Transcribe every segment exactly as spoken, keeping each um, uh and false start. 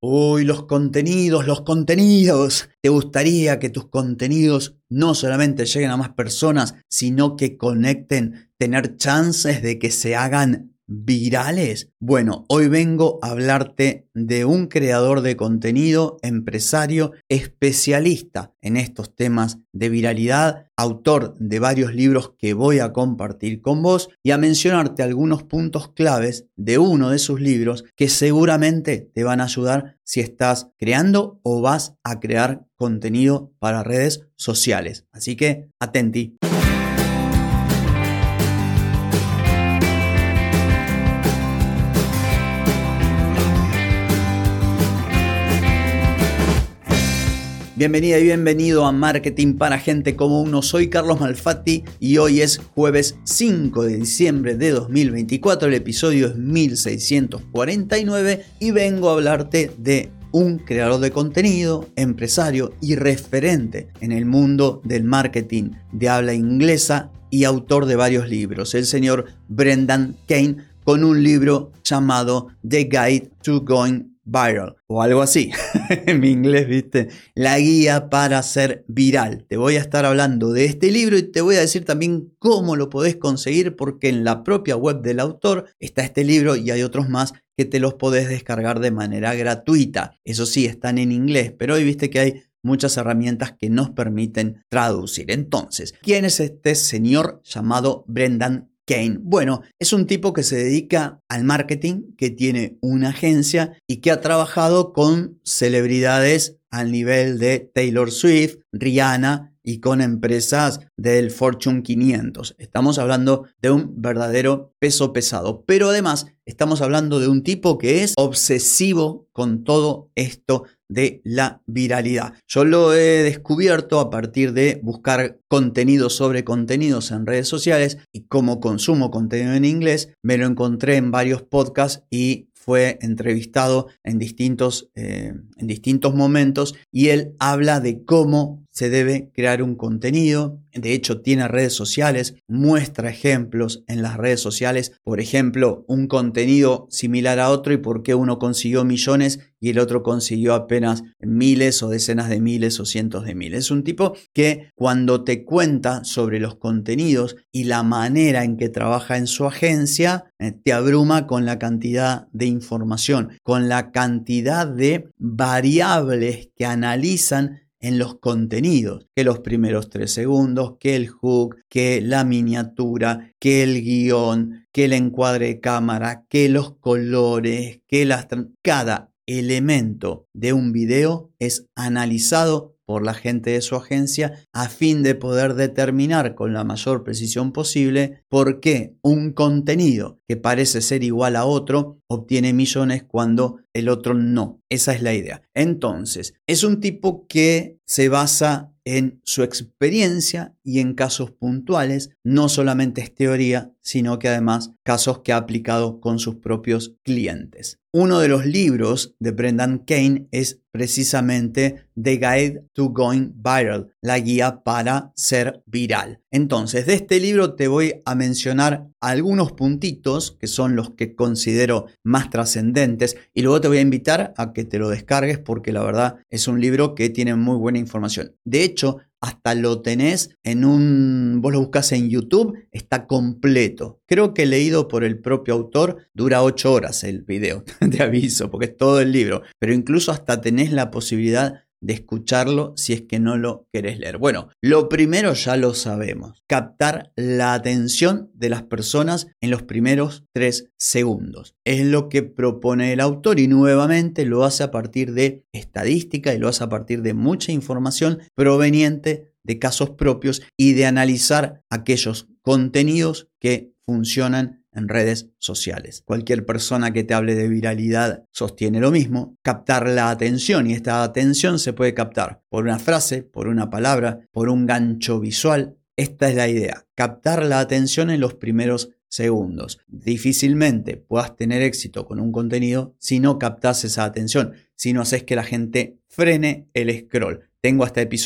Uy, los contenidos, los contenidos. ¿Te gustaría que tus contenidos no solamente lleguen a más personas, sino que conecten, tener chances de que se hagan virales? Bueno, hoy vengo a hablarte de un creador de contenido, empresario, especialista en estos temas de viralidad, autor de varios libros que voy a compartir con vos y a mencionarte algunos puntos claves de uno de sus libros que seguramente te van a ayudar si estás creando o vas a crear contenido para redes sociales. Así que atenti. Bienvenida y bienvenido a Marketing para Gente como Uno. Soy Carlos Malfatti y hoy es jueves cinco de diciembre de dos mil veinticuatro. El episodio es mil seiscientos cuarenta y nueve y vengo a hablarte de un creador de contenido, empresario y referente en el mundo del marketing de habla inglesa y autor de varios libros, el señor Brendan Kane, con un libro llamado The Guide to Going Viral o algo así, en mi inglés, ¿viste? La guía para ser viral. Te voy a estar hablando de este libro y te voy a decir también cómo lo podés conseguir, porque en la propia web del autor está este libro y hay otros más que te los podés descargar de manera gratuita. Eso sí, están en inglés, pero hoy viste que hay muchas herramientas que nos permiten traducir. Entonces, ¿quién es este señor llamado Brendan Kane? Bueno, es un tipo que se dedica al marketing, que tiene una agencia y que ha trabajado con celebridades al nivel de Taylor Swift, Rihanna y con empresas del Fortune quinientos. Estamos hablando de un verdadero peso pesado, pero además estamos hablando de un tipo que es obsesivo con todo esto de la viralidad. Yo lo he descubierto a partir de buscar contenidos sobre contenidos en redes sociales, y como consumo contenido en inglés, me lo encontré en varios podcasts y fue entrevistado en distintos, eh, en distintos momentos, y él habla de cómo se debe crear un contenido. De hecho, tiene redes sociales, muestra ejemplos en las redes sociales, por ejemplo, un contenido similar a otro y por qué uno consiguió millones y el otro consiguió apenas miles o decenas de miles o cientos de miles. Es un tipo que cuando te cuenta sobre los contenidos y la manera en que trabaja en su agencia, eh, te abruma con la cantidad de información, con la cantidad de variables que analizan en los contenidos, que los primeros tres segundos, que el hook, que la miniatura, que el guión, que el encuadre de cámara, que los colores, que las... cada elemento de un video es analizado por la gente de su agencia a fin de poder determinar con la mayor precisión posible por qué un contenido que parece ser igual a otro obtiene millones cuando el otro no. Esa es la idea. Entonces, es un tipo que se basa en su experiencia y en casos puntuales. No solamente es teoría, sino que además casos que ha aplicado con sus propios clientes. Uno de los libros de Brendan Kane es precisamente The Guide to Going Viral, la guía para ser viral. Entonces, de este libro te voy a mencionar algunos puntitos que son los que considero más trascendentes y luego te voy a invitar a que te lo descargues, porque la verdad es un libro que tiene muy buena información. De hecho, hasta lo tenés en un... vos lo buscas en YouTube, está completo. Creo que leído por el propio autor, dura ocho horas el video, te aviso, porque es todo el libro. Pero incluso hasta tenés la posibilidad de escucharlo si es que no lo querés leer. Bueno, lo primero ya lo sabemos. Captar la atención de las personas en los primeros tres segundos. Es lo que propone el autor y nuevamente lo hace a partir de estadística y lo hace a partir de mucha información proveniente de casos propios y de analizar aquellos contenidos que funcionan en redes sociales. Cualquier persona que te hable de viralidad sostiene lo mismo. Captar la atención, y esta atención se puede captar por una frase, por una palabra, por un gancho visual. Esta es la idea, captar la atención en los primeros segundos. Difícilmente puedas tener éxito con un contenido si no captas esa atención, si no haces que la gente frene el scroll. Tengo hasta episodios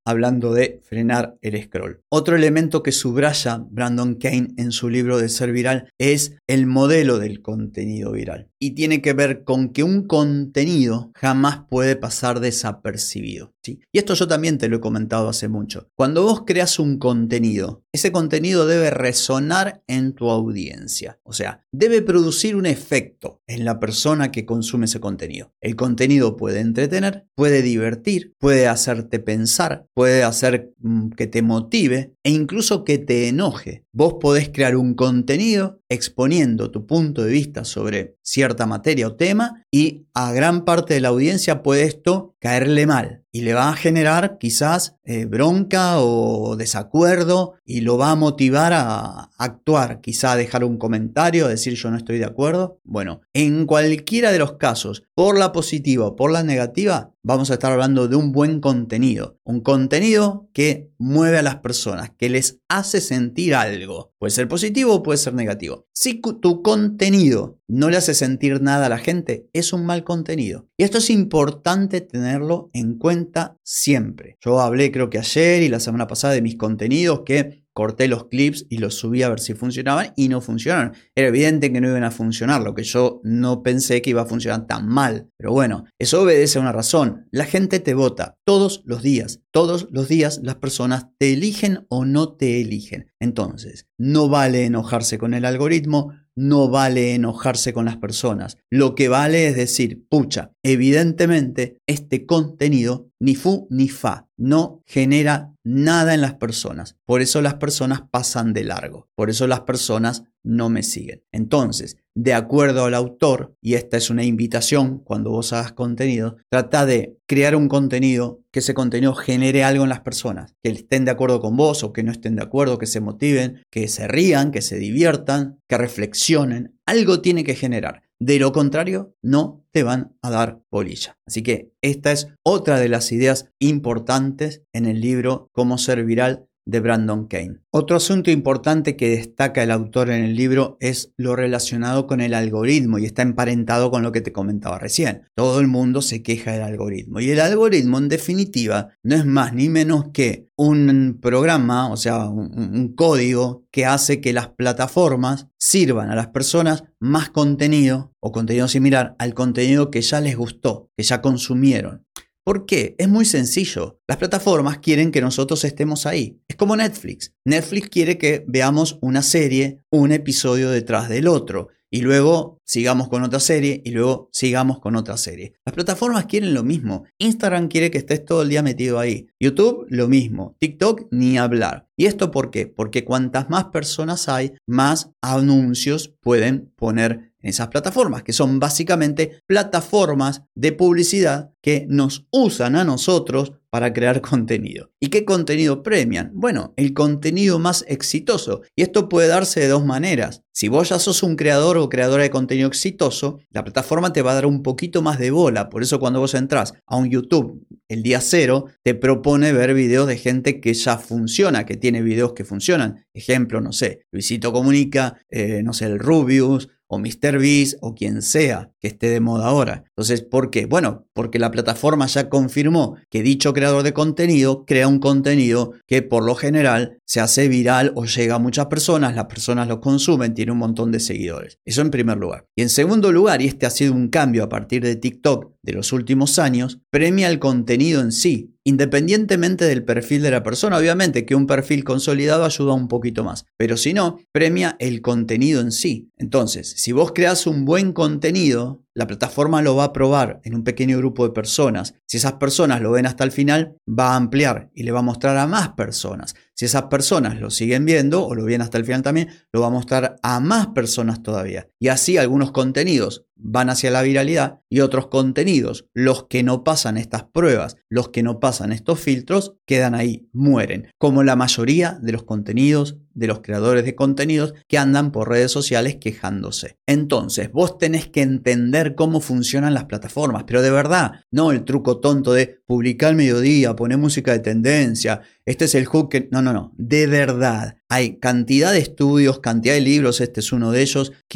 hablando de frenar el scroll. Otro elemento que subraya Brandon Kane en su libro de Ser Viral es el modelo del contenido viral. Y tiene que ver con que un contenido jamás puede pasar desapercibido, ¿sí? Y esto yo también te lo he comentado hace mucho. Cuando vos creas un contenido, ese contenido debe resonar en tu audiencia. O sea, debe producir un efecto en la persona que consume ese contenido. El contenido puede entretener, puede divertir, puede hacerte pensar, puede hacer mm, que te motive e incluso que te enoje. Vos podés crear un contenido exponiendo tu punto de vista sobre cierta materia o tema y a gran parte de la audiencia puede esto caerle mal. Y le va a generar quizás eh, bronca o desacuerdo y lo va a motivar a actuar, quizá a dejar un comentario, a decir yo no estoy de acuerdo. Bueno, en cualquiera de los casos, por la positiva o por la negativa, vamos a estar hablando de un buen contenido. Un contenido que mueve a las personas, que les hace sentir algo. Puede ser positivo o puede ser negativo. Si tu contenido no le hace sentir nada a la gente, es un mal contenido. Y esto es importante tenerlo en cuenta siempre. Yo hablé creo que ayer y la semana pasada de mis contenidos que corté los clips y los subí a ver si funcionaban y no funcionaron. Era evidente que no iban a funcionar, lo que yo no pensé que iba a funcionar tan mal. Pero bueno, eso obedece a una razón. La gente te vota todos los días. Todos los días las personas te eligen o no te eligen. Entonces, no vale enojarse con el algoritmo, no vale enojarse con las personas. Lo que vale es decir, pucha, evidentemente este contenido ni fu ni fa, no genera nada en las personas. Por eso las personas pasan de largo. Por eso las personas no me siguen. Entonces, de acuerdo al autor, y esta es una invitación cuando vos hagas contenido, trata de crear un contenido, que ese contenido genere algo en las personas, que estén de acuerdo con vos o que no estén de acuerdo, que se motiven, que se rían, que se diviertan, que reflexionen. Algo tiene que generar. De lo contrario, no te van a dar bolilla. Así que esta es otra de las ideas importantes en el libro Cómo ser viral de Brandon Kane. Otro asunto importante que destaca el autor en el libro es lo relacionado con el algoritmo y está emparentado con lo que te comentaba recién. Todo el mundo se queja del algoritmo y el algoritmo en definitiva no es más ni menos que un programa, o sea, un, un código que hace que las plataformas sirvan a las personas más contenido o contenido similar al contenido que ya les gustó, que ya consumieron. ¿Por qué? Es muy sencillo. Las plataformas quieren que nosotros estemos ahí. Es como Netflix. Netflix quiere que veamos una serie, un episodio detrás del otro. Y luego sigamos con otra serie y luego sigamos con otra serie. Las plataformas quieren lo mismo. Instagram quiere que estés todo el día metido ahí. YouTube lo mismo. TikTok ni hablar. ¿Y esto por qué? Porque cuantas más personas hay, más anuncios pueden poner en esas plataformas, que son básicamente plataformas de publicidad que nos usan a nosotros para crear contenido. ¿Y qué contenido premian? Bueno, el contenido más exitoso. Y esto puede darse de dos maneras. Si vos ya sos un creador o creadora de contenido exitoso, la plataforma te va a dar un poquito más de bola. Por eso cuando vos entras a un YouTube el día cero, te propone ver videos de gente que ya funciona, que tiene videos que funcionan. Ejemplo, no sé, Luisito Comunica, eh, no sé, el Rubius, o míster Beast o quien sea que esté de moda ahora. Entonces, ¿por qué? Bueno, porque la plataforma ya confirmó que dicho creador de contenido crea un contenido que por lo general se hace viral o llega a muchas personas, las personas lo consumen, tiene un montón de seguidores. Eso en primer lugar. Y en segundo lugar, y este ha sido un cambio a partir de TikTok de los últimos años, premia el contenido en sí, independientemente del perfil de la persona. Obviamente que un perfil consolidado ayuda un poquito más, pero si no, premia el contenido en sí. Entonces, si vos creas un buen contenido, la plataforma lo va a probar en un pequeño grupo de personas. Si esas personas lo ven hasta el final, va a ampliar y le va a mostrar a más personas. Si esas personas lo siguen viendo o lo ven hasta el final también, lo va a mostrar a más personas todavía. Y así algunos contenidos van hacia la viralidad y otros contenidos, los que no pasan estas pruebas, los que no pasan estos filtros, quedan ahí, mueren. Como la mayoría de los contenidos de los creadores de contenidos que andan por redes sociales quejándose. Entonces, vos tenés que entender cómo funcionan las plataformas, pero de verdad, no el truco tonto de publicar al mediodía, poner música de tendencia, este es el hook que... No, no, no, de verdad. Hay cantidad de estudios, cantidad de libros, este es uno de ellos, que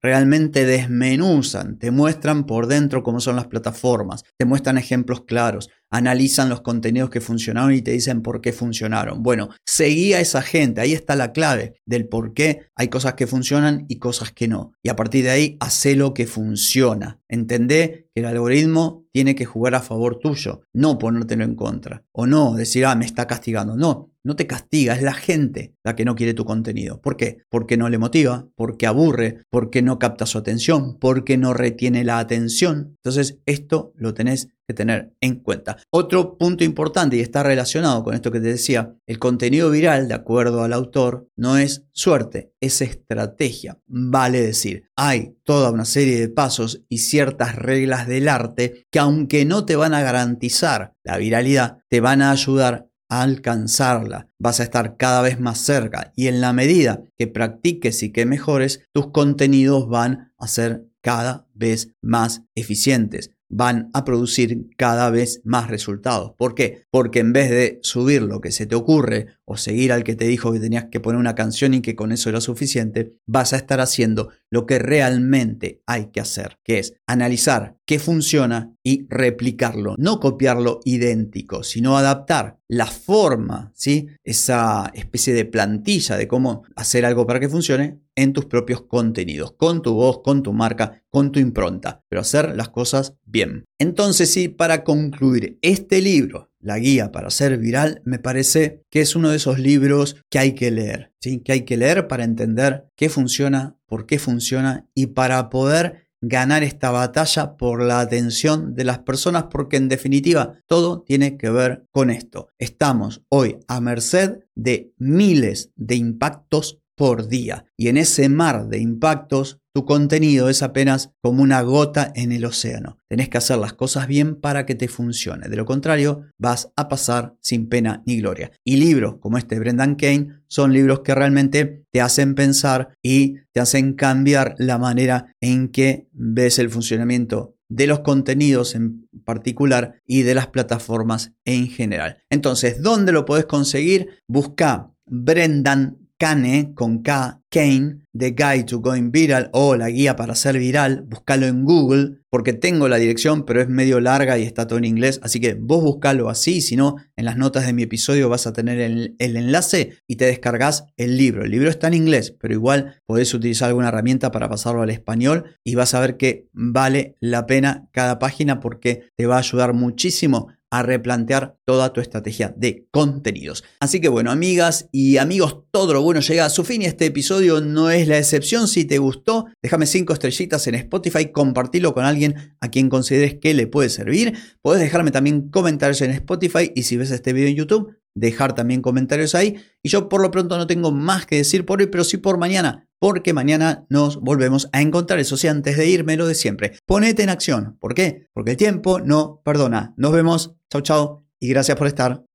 realmente desmenuzan, te muestran por dentro cómo son las plataformas, te muestran ejemplos claros, analizan los contenidos que funcionaron y te dicen por qué funcionaron. Bueno, seguí a esa gente, ahí está la clave del por qué hay cosas que funcionan y cosas que no. Y a partir de ahí, hacé lo que funciona. Entendé que el algoritmo tiene que jugar a favor tuyo, no ponértelo en contra. O no decir, ah, me está castigando. No, no te castiga, es la gente la que no quiere tu contenido. ¿Por qué? Porque no le motiva, porque aburre, porque no capta su atención, porque no retiene la atención. Entonces, esto lo tenés que tener en cuenta. Otro punto importante, y está relacionado con esto que te decía, el contenido viral, de acuerdo al autor, no es suerte, es estrategia. Vale decir, hay toda una serie de pasos y ciertas reglas del arte que, aunque no te van a garantizar la viralidad, te van a ayudar a alcanzarla. Vas a estar cada vez más cerca y en la medida que practiques y que mejores, tus contenidos van a ser cada vez más eficientes. Van a producir cada vez más resultados. ¿Por qué? Porque en vez de subir lo que se te ocurre o seguir al que te dijo que tenías que poner una canción y que con eso era suficiente, vas a estar haciendo lo que realmente hay que hacer, que es analizar qué funciona y replicarlo. No copiarlo idéntico, sino adaptar la forma, ¿sí? Esa especie de plantilla de cómo hacer algo para que funcione en tus propios contenidos, con tu voz, con tu marca, con tu impronta, pero hacer las cosas bien. Entonces, sí, para concluir, este libro, La guía para ser viral, me parece que es uno de esos libros que hay que leer, ¿sí? Que hay que leer para entender qué funciona, por qué funciona y para poder ganar esta batalla por la atención de las personas, porque en definitiva todo tiene que ver con esto. Estamos hoy a merced de miles de impactos por día y en ese mar de impactos tu contenido es apenas como una gota en el océano. Tenés que hacer las cosas bien para que te funcione. De lo contrario, vas a pasar sin pena ni gloria. Y libros como este de Brendan Kane son libros que realmente te hacen pensar y te hacen cambiar la manera en que ves el funcionamiento de los contenidos en particular y de las plataformas en general. Entonces, ¿dónde lo podés conseguir? Busca Brendan Kane, con K, Kane, The Guide to Going Viral o La guía para ser viral. Búscalo en Google porque tengo la dirección, pero es medio larga y está todo en inglés. Así que vos buscalo así, si no, en las notas de mi episodio vas a tener el, el enlace y te descargas el libro. El libro está en inglés, pero igual podés utilizar alguna herramienta para pasarlo al español y vas a ver que vale la pena cada página porque te va a ayudar muchísimo a replantear toda tu estrategia de contenidos. Así que bueno, amigas y amigos, todo lo bueno llega a su fin y este episodio no es la excepción. Si te gustó, déjame cinco estrellitas en Spotify, compartilo con alguien a quien consideres que le puede servir. Podés dejarme también comentarios en Spotify y si ves este video en YouTube, dejar también comentarios ahí. Y yo por lo pronto no tengo más que decir por hoy, pero sí por mañana, porque mañana nos volvemos a encontrar. Eso sí, antes de irme, lo de siempre. Ponete en acción. ¿Por qué? Porque el tiempo no perdona. Nos vemos. Chau, chau. Y gracias por estar.